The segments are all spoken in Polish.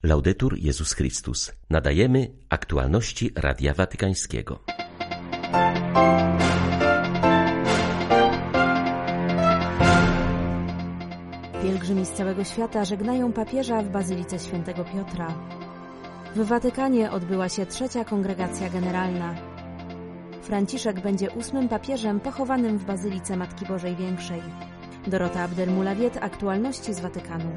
Laudetur Jezus Chrystus. Nadajemy aktualności Radia Watykańskiego. Pielgrzymi z całego świata żegnają papieża w Bazylice Świętego Piotra. W Watykanie odbyła się 3. Kongregacja Generalna. Franciszek będzie 8. papieżem pochowanym w Bazylice Matki Bożej Większej. Dorota Abdelmulawiet, aktualności z Watykanu.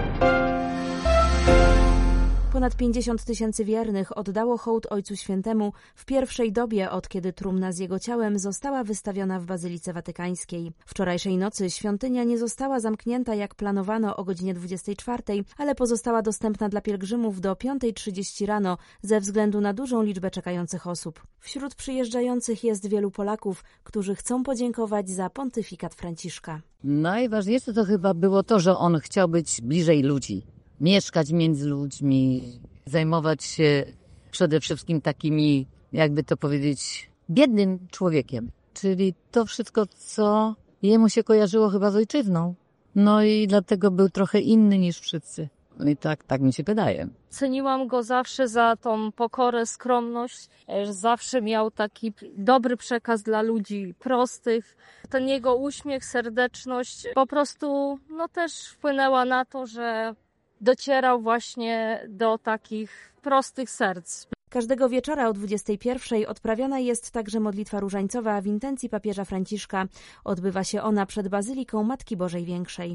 Ponad 50 000 wiernych oddało hołd Ojcu Świętemu w pierwszej dobie, od kiedy trumna z jego ciałem została wystawiona w Bazylice Watykańskiej. Wczorajszej nocy świątynia nie została zamknięta jak planowano o godzinie 24, ale pozostała dostępna dla pielgrzymów do 5:30 rano ze względu na dużą liczbę czekających osób. Wśród przyjeżdżających jest wielu Polaków, którzy chcą podziękować za pontyfikat Franciszka. Najważniejsze to chyba było to, że on chciał być bliżej ludzi. Mieszkać między ludźmi, zajmować się przede wszystkim takimi, jakby to powiedzieć, biednym człowiekiem. Czyli to wszystko, co jemu się kojarzyło chyba z ojczyzną. No i dlatego był trochę inny niż wszyscy. No i tak mi się wydaje. Ceniłam go zawsze za tą pokorę, skromność. Zawsze miał taki dobry przekaz dla ludzi prostych. Ten jego uśmiech, serdeczność po prostu też wpłynęła na to, że docierał właśnie do takich prostych serc. Każdego wieczora o 21:00 odprawiana jest także modlitwa różańcowa w intencji papieża Franciszka. Odbywa się ona przed Bazyliką Matki Bożej Większej.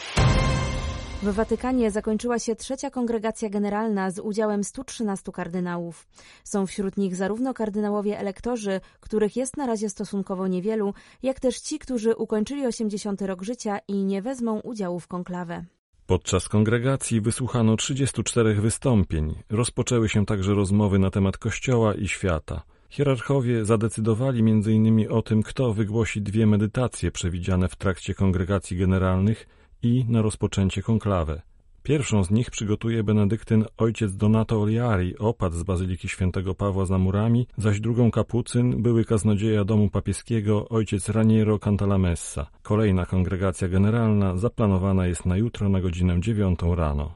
W Watykanie zakończyła się 3. Kongregacja Generalna z udziałem 113 kardynałów. Są wśród nich zarówno kardynałowie elektorzy, których jest na razie stosunkowo niewielu, jak też ci, którzy ukończyli 80. rok życia i nie wezmą udziału w konklawę. Podczas kongregacji wysłuchano 34 wystąpień. Rozpoczęły się także rozmowy na temat Kościoła i świata. Hierarchowie zadecydowali m.in. o tym, kto wygłosi 2 medytacje przewidziane w trakcie kongregacji generalnych i na rozpoczęcie konklawę. Pierwszą z nich przygotuje benedyktyn ojciec Donato Oliari, opat z Bazyliki Świętego Pawła za murami, zaś drugą kapucyn, były kaznodzieja domu papieskiego ojciec Raniero Cantalamessa. Kolejna kongregacja generalna zaplanowana jest na jutro na godzinę 9 rano.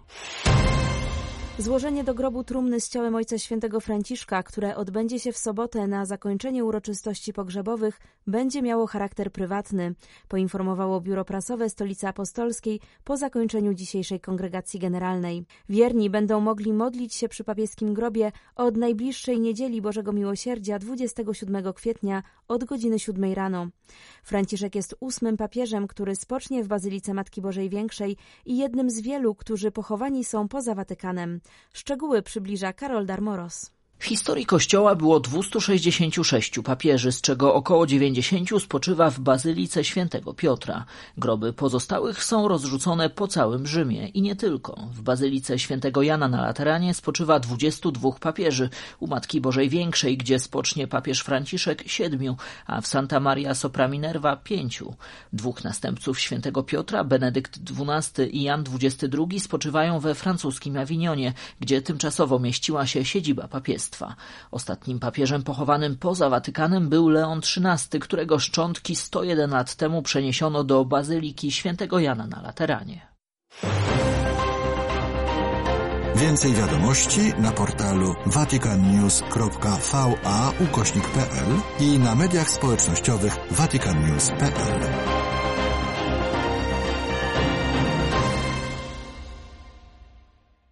Złożenie do grobu trumny z ciałem Ojca Świętego Franciszka, które odbędzie się w sobotę na zakończenie uroczystości pogrzebowych, będzie miało charakter prywatny, poinformowało Biuro Prasowe Stolicy Apostolskiej po zakończeniu dzisiejszej kongregacji generalnej. Wierni będą mogli modlić się przy papieskim grobie od najbliższej niedzieli Bożego Miłosierdzia 27 kwietnia od godziny 7 rano. Franciszek jest 8. papieżem, który spocznie w Bazylice Matki Bożej Większej i jednym z wielu, którzy pochowani są poza Watykanem. Szczegóły przybliża Karol Darmoros. W historii Kościoła było 266 papieży, z czego około 90 spoczywa w Bazylice Świętego Piotra. Groby pozostałych są rozrzucone po całym Rzymie i nie tylko. W Bazylice Świętego Jana na Lateranie spoczywa 22 papieży, u Matki Bożej Większej, gdzie spocznie papież Franciszek 7, a w Santa Maria Sopra Minerva 5. 2 następców Świętego Piotra, Benedykt XII i Jan XXII spoczywają we francuskim Awinionie, gdzie tymczasowo mieściła się siedziba papiestwa. Ostatnim papieżem pochowanym poza Watykanem był Leon XIII, którego szczątki 101 lat temu przeniesiono do Bazyliki Świętego Jana na Lateranie. Więcej wiadomości na portalu vaticannews.va/pl i na mediach społecznościowych vaticannews.pl.